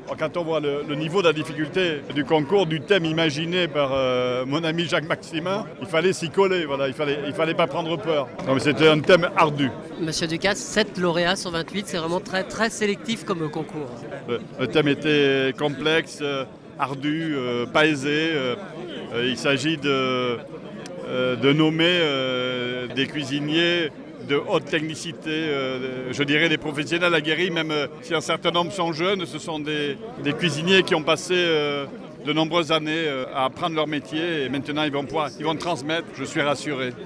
Quand on voit le niveau de la difficulté du concours, du thème imaginé par mon ami Jacques Maximin, il fallait s'y coller, voilà, il fallait pas prendre peur. Donc c'était un thème ardu. Monsieur Ducasse, 7 lauréats sur 28, c'est vraiment très, très sélectif comme concours. Le thème était complexe, ardu, pas aisé. Il s'agit de nommer des cuisiniers de haute technicité, je dirais des professionnels aguerris, même si un certain nombre sont jeunes, ce sont des cuisiniers qui ont passé de nombreuses années à apprendre leur métier et maintenant ils vont transmettre, je suis rassuré.